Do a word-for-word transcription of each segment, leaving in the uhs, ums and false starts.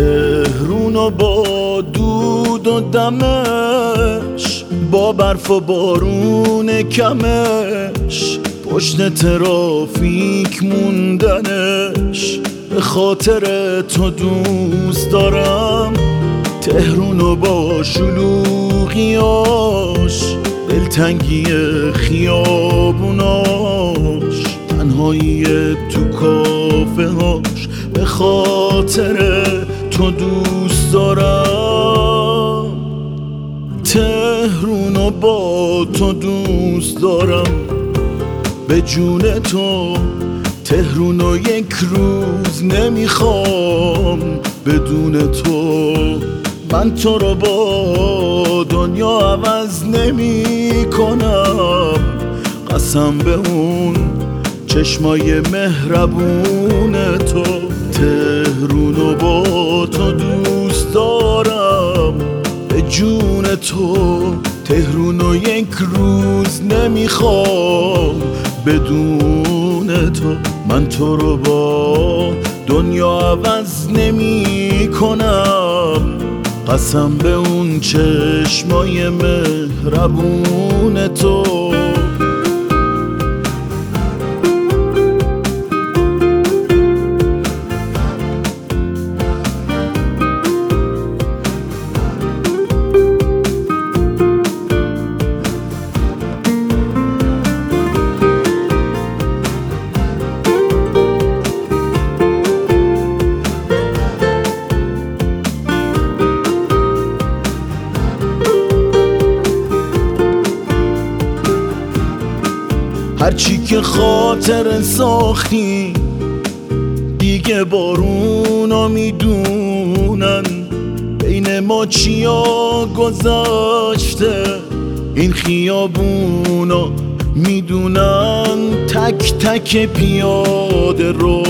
تهرون و با دود و دمش، با برف و بارون کمش، پشت ترافیک موندنش، به خاطر تو دوست دارم تهرون و با شلوغیاش، دلتنگی خیابوناش، تنهایی تو کافه هاش، به خاطر تو دوست دارم تهرون و با تو دوست دارم، به جون تو تهرون و یک روز نمیخوام بدون تو. من تو رو با دنیا عوض نمی کنم، قسم به اون چشمای مهربون تو. تهرون و با تو دوست دارم، به جون تو تهرون و یک روز نمیخوام بدون تو. من تو رو با دنیا عوض نمی کنم، قسم به اون چشمای مهربون تو. هرچی که خاطر ساختی دیگه بارونا میدونن، بین ما چیا گذاشته این خیابونا میدونن. تک تک پیاده رو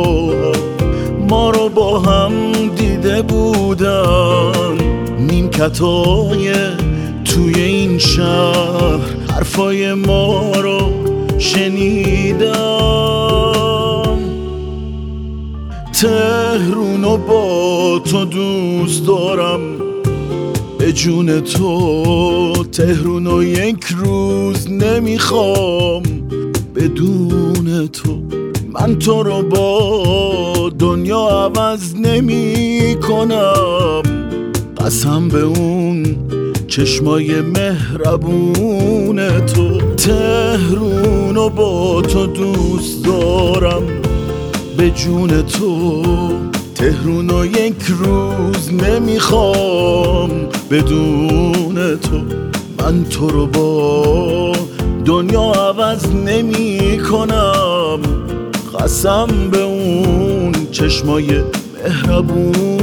ما رو با هم دیده بودن، نیمکتای توی این شهر حرفای ما رو شنیدم. تهرون و با تو دوست دارم، به جون تو تهرون و یک روز نمیخوام بدون تو. من تو رو با دنیا عوض نمی کنم، قسم به اون چشمای مهربون تو. تهرون و با تو دوست دارم، به جون تو تهرون و یک روز نمیخوام بدون تو. من تو رو با دنیا عوض نمی کنم، قسم به اون چشمای مهربون